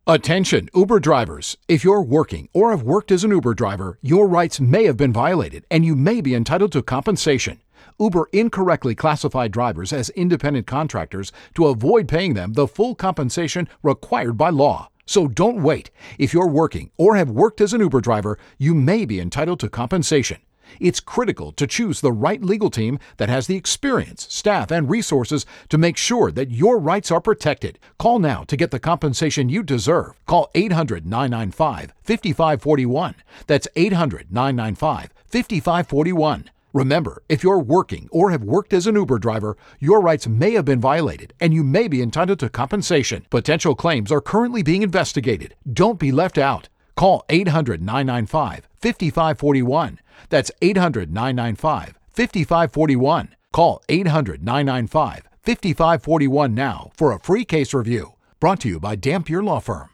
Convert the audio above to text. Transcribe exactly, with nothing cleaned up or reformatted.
Attention, Uber drivers. If you're working or have worked as an Uber driver, your rights may have been violated and you may be entitled to compensation. Uber incorrectly classified drivers as independent contractors to avoid paying them the full compensation required by law. So don't wait. If you're working or have worked as an Uber driver, you may be entitled to compensation. It's critical to choose the right legal team that has the experience, staff, and resources to make sure that your rights are protected. Call now to get the compensation you deserve. Call eight hundred, nine nine five, five five four one. That's eight hundred, nine nine five, five five four one. Remember, if you're working or have worked as an Uber driver, your rights may have been violated and you may be entitled to compensation. Potential claims are currently being investigated. Don't be left out. Call eight hundred, nine nine five, five five four one. That's eight hundred, nine nine five, five five four one. Call eight hundred, nine nine five, five five four one now for a free case review. Brought to you by Dampier Law Firm.